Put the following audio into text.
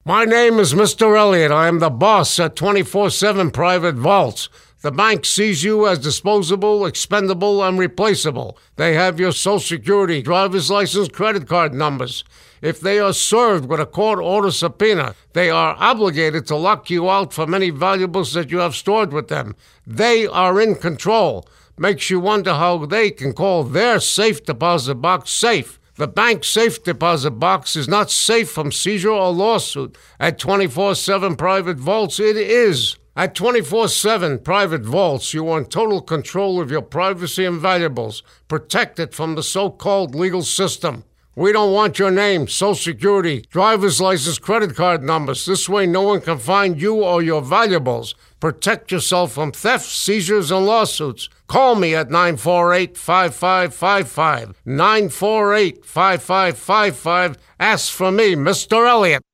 My name is Mr. Elliott. I am the boss at 24/7 Private Vaults. The bank sees you as disposable, expendable, and replaceable. They have your Social Security, driver's license, credit card numbers. If they are served with a court-order subpoena, they are obligated to lock you out from any valuables that you have stored with them. They are in control. Makes you wonder how they can call their safe deposit box safe. The bank safe deposit box is not safe from seizure or lawsuit. At 24/7 Private Vaults, it is. At 24/7 Private Vaults, you are in total control of your privacy and valuables, protected from the so-called legal system. We don't want your name, Social Security, driver's license, credit card numbers. This way no one can find you or your valuables. Protect yourself from theft, seizures, and lawsuits. Call me at 948-5555. 948-5555. Ask for me, Mr. Elliott.